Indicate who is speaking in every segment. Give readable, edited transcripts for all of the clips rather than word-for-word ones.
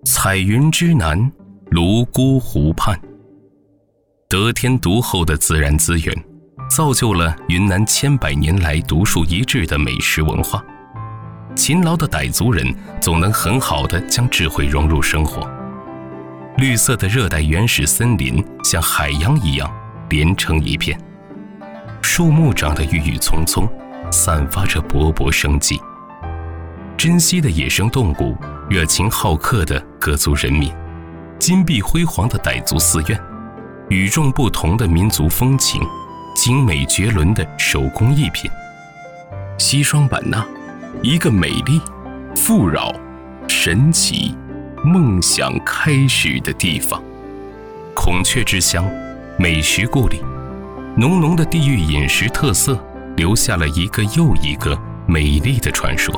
Speaker 1: 彩云之南，泸沽湖畔。得天独厚的自然资源，造就了云南千百年来独树一帜的美食文化。勤劳的傣族人总能很好地将智慧融入生活。绿色的热带原始森林像海洋一样连成一片，树木长得郁郁葱葱，散发着勃勃生机。珍稀的野生动物，热情好客的各族人民，金碧辉煌的傣族寺院，与众不同的民族风情，精美绝伦的手工艺品。西双版纳，一个美丽、富饶、神奇、梦想开始的地方。孔雀之乡，美食故里，浓浓的地域饮食特色，留下了一个又一个美丽的传说。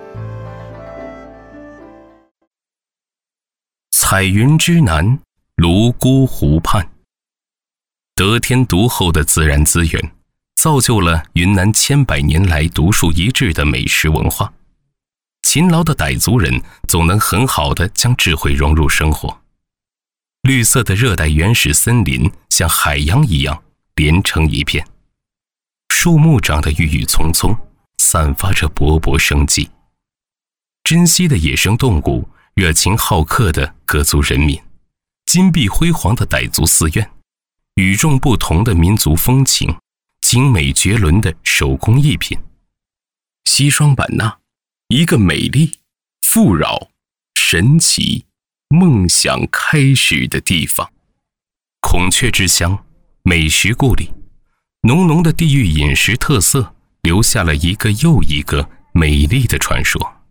Speaker 1: 彩云之南，泸沽湖畔。得天独厚的自然资源，造就了云南千百年来独树一帜的美食文化。勤劳的傣族人总能很好地将智慧融入生活。绿色的热带原始森林像海洋一样连成一片，树木长得郁郁葱葱，散发着勃勃生机。珍稀的野生动物，热情好客的各族人民，金碧辉煌的傣族寺院，与众不同的民族风情，精美绝伦的手工艺品。西双版纳，一个美丽、富饶、神奇、梦想开始的地方。孔雀之乡，美食故里，浓浓的地域饮食特色，留下了一个又一个美丽的传说。